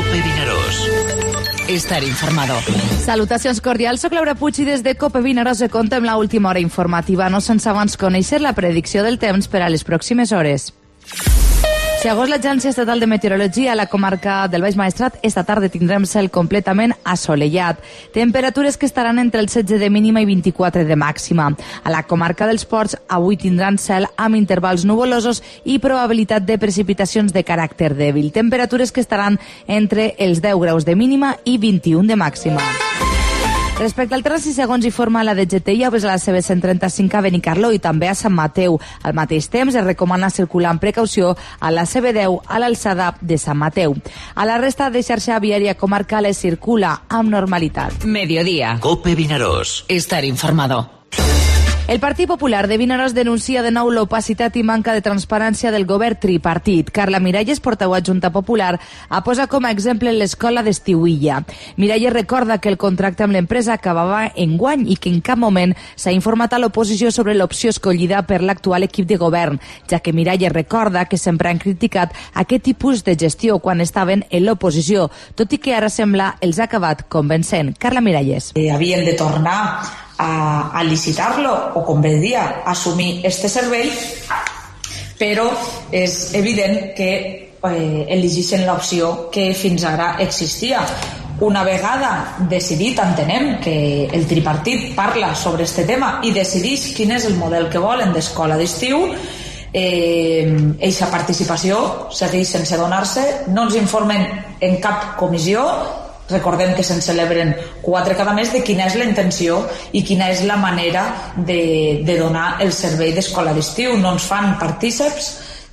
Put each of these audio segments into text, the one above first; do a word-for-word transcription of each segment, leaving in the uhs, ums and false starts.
Cope Vinaròs. Estar informado. Salutacions cordials, soc Laura Puig i des de Cope Vinaròs de contem la última hora informativa, no sense abans conèixer la predicció del temps per a les pròximes hores. Segons l'Agència Estatal de Meteorologia, a la comarca del Baix Maestrat, esta tarda tindrem cel completament assolellat. Temperatures que estaran entre el setze de mínima i vint-i-quatre de màxima. A la comarca dels Ports, avui tindran cel amb intervals nuvolosos i probabilitat de precipitacions de caràcter dèbil. Temperatures que estaran entre els deu graus de mínima i vint-i-un de màxima. Respecte al terrassi, segons informa la D G T, hi ha a la C B cent trenta-cinc a Benicarló i també a Sant Mateu. Al mateix temps, es recomana circular amb precaució a la C B deu a l'alçada de Sant Mateu. A la resta de xarxa viària comarcal es circula amb normalitat. Mediodía. Cope Vinaròs. Estar informado. El Partit Popular de Vinaròs denuncia de nou l'opacitat i manca de transparència del govern tripartit. Carla Miralles, portaveu adjunta popular, ha posat com a exemple l'escola d'Estiuilla. Miralles recorda que el contracte amb l'empresa acabava enguany i que en cap moment s'ha informat a l'oposició sobre l'opció escollida per l'actual equip de govern, ja que Miralles recorda que sempre han criticat aquest tipus de gestió quan estaven en l'oposició, tot i que ara sembla els ha acabat convencent. Carla Miralles. Eh, havien de tornar a, a licitar-lo o, com bé dia, assumir este servei, però és evident que eh, elegeixen l'opció que fins ara existia. Una vegada decidit, entenem que el tripartit parla sobre este tema i decideix quin és el model que volen d'escola d'estiu, eh, eixa participació segueix sense donar-se, no ens informen en cap comissió. Recordem que se'n celebren quatre cada mes, de quina és la intenció i quina és la manera de, de donar el servei d'escola d'estiu. No ens fan partíceps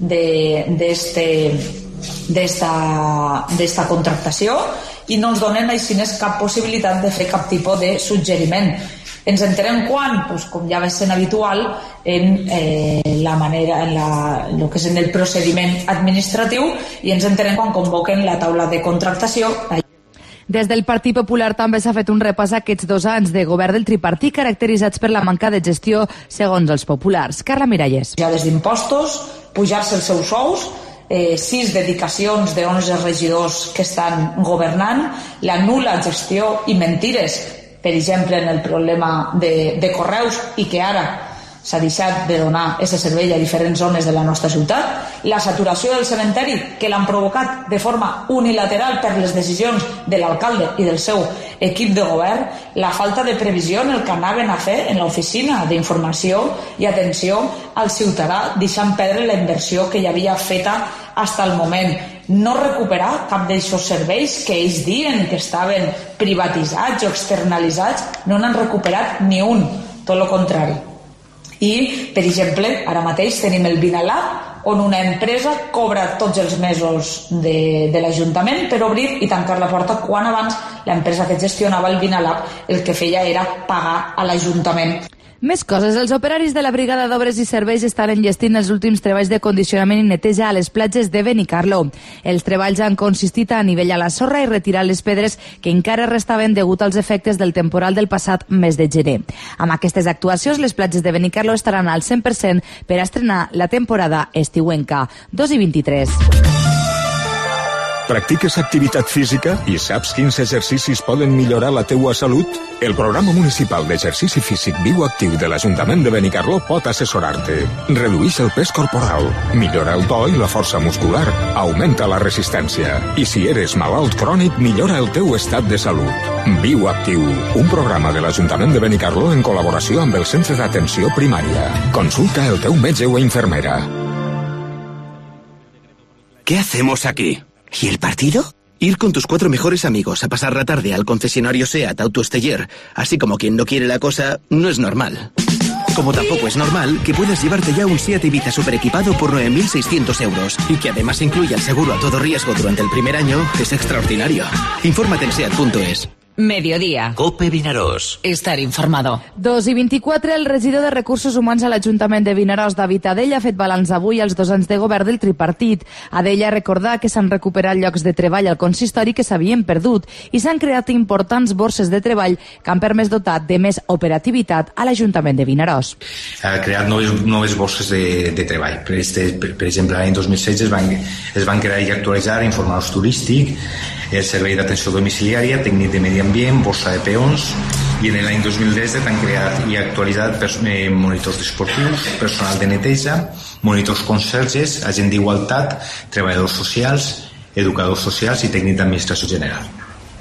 d'esta contractació i no ens donen així cap possibilitat de fer cap tipus de suggeriment. Ens enterem quan? Pues, com ja va sent habitual en eh, la manera, en la, lo que és en el procediment administratiu, i ens enterem quan convoquen la taula de contractació. Des del Partit Popular també s'ha fet un repàs a aquests dos anys de govern del tripartit caracteritzats per la manca de gestió segons els populars. Carla Miralles. Ja des d'impostos, pujar-se els seus sous, eh, sis dedicacions d'onze regidors que estan governant, la nul·la gestió i mentires, per exemple, en el problema de, de correus, i que ara s'ha deixat de donar aquest servei a diferents zones de la nostra ciutat, la saturació del cementeri, que l'han provocat de forma unilateral per les decisions de l'alcalde i del seu equip de govern, la falta de previsió en el que anaven a fer en l'oficina d'informació i atenció al ciutadà, deixant perdre la inversió que hi havia feta fins al moment. No recuperar cap d'aquests serveis que ells diuen que estaven privatitzats o externalitzats, no n'han recuperat ni un, tot el contrari. I, per exemple, ara mateix tenim el Vinalab, on una empresa cobra tots els mesos de, de l'Ajuntament per obrir i tancar la porta, quan abans l'empresa que gestionava el Vinalab el que feia era pagar a l'Ajuntament. Més coses. Els operaris de la Brigada d'Obres i Serveis estan enllestint els últims treballs de condicionament i neteja a les platges de Benicarló. Els treballs han consistit a anivellar la sorra i retirar les pedres que encara restaven degut als efectes del temporal del passat mes de gener. Amb aquestes actuacions, les platges de Benicarló estaran al cent per cent per a estrenar la temporada estiuenca. dos i vint-i-tres. Practiques activitat física i saps quins exercicis poden millorar la teua salut? El programa municipal d'exercici físic Viu Actiu de l'Ajuntament de Benicarló pot assessorar-te. Redueix el pes corporal, millora el to i la força muscular, augmenta la resistència. I si eres malalt crònic, millora el teu estat de salut. Viu Actiu, un programa de l'Ajuntament de Benicarló en col·laboració amb el Centre d'Atenció Primària. Consulta el teu metge o infermera. ¿Qué hacemos aquí? ¿Y el partido? Ir con tus cuatro mejores amigos a pasar la tarde al concesionario SEAT Autoesteller, así como quien no quiere la cosa, no es normal. Como tampoco es normal que puedas llevarte ya un SEAT Ibiza super equipado por nueve mil seiscientos euros y que además incluya el seguro a todo riesgo durante el primer año, es extraordinario. Infórmate en SEAT punto es. Mediodía. Cope Vinaròs. Estar informado. dos i vint-i-quatre, el regidor de Recursos Humans a l'Ajuntament de Vinaròs, David Adella, ha fet balanç avui als dos anys de govern del tripartit. Adella recordà que s'han recuperat llocs de treball al consistori que s'havien perdut i s'han creat importants borses de treball que han permès dotar de més operativitat a l'Ajuntament de Vinaròs. Ha creat noves, noves borses de, de treball. Per, este, per, per exemple, l'any dos mil setze es van, es van crear i actualitzar informadors turístic, el servei d'atenció domiciliària, tècnic de medi ambient, borsa de peons, i en l'any dos mil disset han creat i actualitzat eh, monitors esportius, personal de neteja, monitors conserges, agent d'igualtat, treballadors socials, educadors socials i tècnic d'administració general.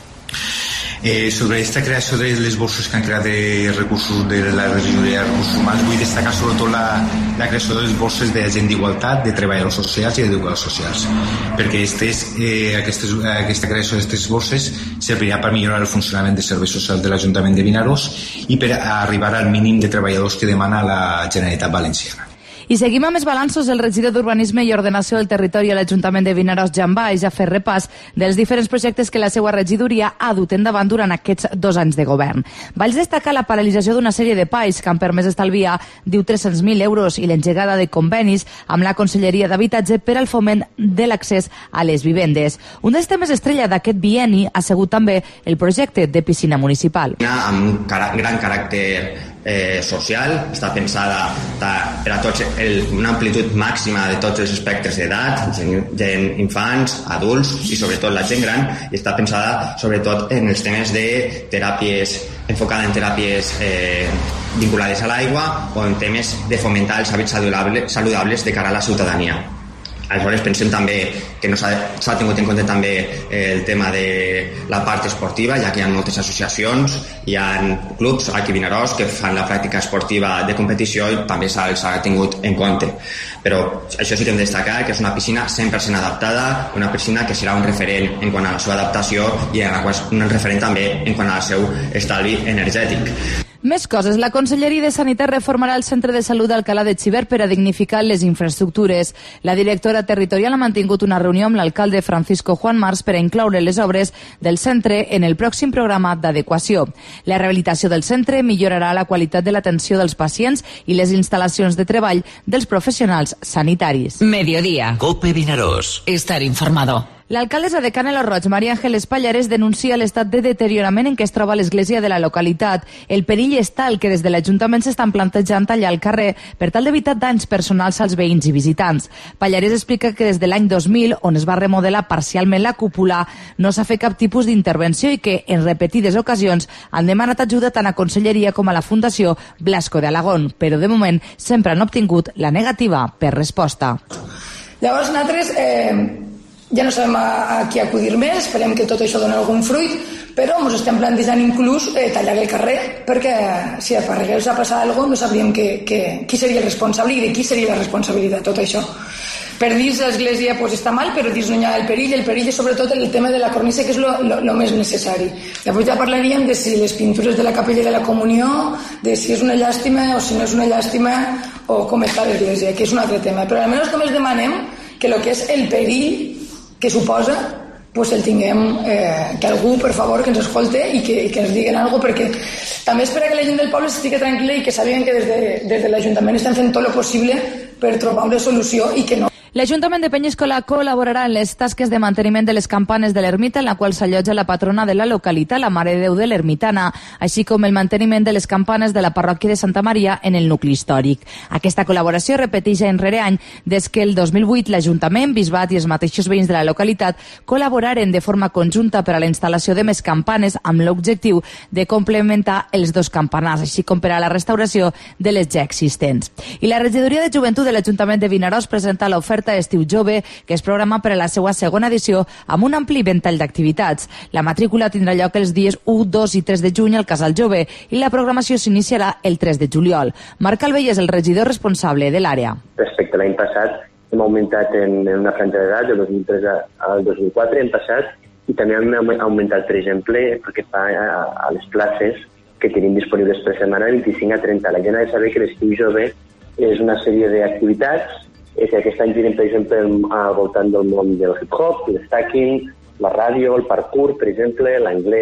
Eh, sobre aquesta creació de les borses que han creat de recursos de la regidoria de recursos humans, vull destacar sobretot la, la creació de les borses d'agent d'igualtat, de treballadors socials i d'educadors socials, perquè estes, eh, aquestes, aquesta creació d'aquestes borses servirà per millorar el funcionament dels serveis socials de l'Ajuntament de Vinaròs i per arribar al mínim de treballadors que demana la Generalitat Valenciana. I seguim amb els balanços. El regidor d'Urbanisme i Ordenació del Territori a l'Ajuntament de Vinaròs, Jan Baix, ha fet repàs dels diferents projectes que la seva regidoria ha dut endavant durant aquests dos anys de govern. Vaig destacar la paralització d'una sèrie de pais que han permès estalviar, diu, tres-cents mil euros i l'engegada de convenis amb la Conselleria d'Habitatge per al foment de l'accés a les vivendes. Un dels temes estrella d'aquest bienni ha sigut també el projecte de piscina municipal. Amb un gran caràcter Eh, social, està pensada per a tots, el, una amplitud màxima de tots els espectres d'edat, gent, infants, adults i sobretot la gent gran, i està pensada sobretot en els temes de teràpies, enfocada en teràpies eh, vinculades a l'aigua o en temes de fomentar els hàbits saludables, saludables de cara a la ciutadania. Aleshores pensem també que no s'ha tingut en compte també el tema de la part esportiva, ja que hi ha moltes associacions, hi ha clubs aquí a Vinaròs que fan la pràctica esportiva de competició i també se'ls ha tingut en compte. Però això sí que hem de destacar que és una piscina cent per cent adaptada, una piscina que serà un referent en quant a la seva adaptació i en la qual un referent també en quant al seu estalvi energètic. Més coses. La Conselleria de Sanitat reformarà el centre de salut d'Alcalà de Xivert per a dignificar les infraestructures. La directora territorial ha mantingut una reunió amb l'alcalde Francisco Juan Mars per a incloure les obres del centre en el pròxim programa d'adequació. La rehabilitació del centre millorarà la qualitat de l'atenció dels pacients i les instal·lacions de treball dels professionals sanitaris. Mediodía. Cope Vinaròs. Estar informado. L'alcaldessa de Canelo Roig, Maria Ángeles Pallares, denuncia l'estat de deteriorament en què es troba l'església de la localitat. El perill és tal que des de l'Ajuntament s'estan plantejant tallar el carrer per tal d'evitar danys personals als veïns i visitants. Pallares explica que des de l'any dos mil, on es va remodelar parcialment la cúpula, no s'ha fet cap tipus d'intervenció i que en repetides ocasions han demanat ajuda tant a Conselleria com a la Fundació Blasco de Alagón, però de moment sempre han obtingut la negativa per resposta. Llavors nosaltres eh, ja no sabem a, a qui acudir més, esperem que tot això doni algun fruit, però ens estem plantejant inclús eh, tallar el carrer, perquè si a Parreguers ha passat alguna cosa no sabríem que, que, qui seria el responsable i de qui seria la responsabilitat tot això. Per dins l'església pues, està mal, però dins no hi ha el perill, el perill és sobretot el tema de la cornisa, que és el més necessari. Després ja parlaríem de si les pintures de la capella de la comunió, de si és una llàstima o si no és una llàstima, o com està l'església, que és un altre tema. Però almenys només demanem que el que és el perill que suposa, pues el tinguem, eh, que algú, per favor, que ens escolte i que, i que ens diguen alguna cosa, perquè també espera que la gent del poble estigui tranquil·la i que sàpiguen que des de, des de l'Ajuntament estan fent tot el possible per trobar una solució i que no. L'Ajuntament de Penyíscola col·laborarà en les tasques de manteniment de les campanes de l'ermita en la qual s'allotja la patrona de la localitat, la Mare de Déu de l'Ermitana, així com el manteniment de les campanes de la parròquia de Santa Maria en el nucli històric. Aquesta col·laboració repeteix any rere any des que el dos mil vuit l'Ajuntament, Bisbat i els mateixos veïns de la localitat col·laboraren de forma conjunta per a la instal·lació de més campanes amb l'objectiu de complementar els dos campanars, així com per a la restauració de les ja existents. I la regidoria de joventut de l'Ajuntament de Vinaròs presenta l'oferta Estiu Jove, que es programa per a la seva segona edició amb un ampli ventall d'activitats. La matrícula tindrà lloc els dies u, dos i tres de juny al Casal Jove i la programació s'iniciarà el tres de juliol. Marc Albell és el regidor responsable de l'àrea. Respecte a l'any passat, hem augmentat en una franja d'edat, del dos mil tres al dos mil quatre hem passat, i també hem augmentat, per exemple, perquè fa a les places que tenim disponibles per setmana vint-i-cinc a trenta. La gent ha de saber que l'Estiu Jove és una sèrie d'activitats. Aquest any tenim, per exemple, al voltant del món del hip-hop, l'stacking, la ràdio, el parkour, per exemple, l'anglès,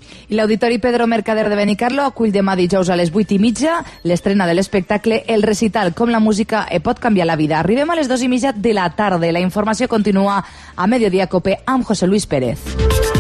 I l'Auditori Pedro Mercader de Benicarlo acull demà dijous a les vuit i mitja l'estrena de l'espectacle El recital, com la música pot canviar la vida. Arribem a les dos i mitja de la tarda. La informació continua a Mediodía Cope amb José Luis Pérez.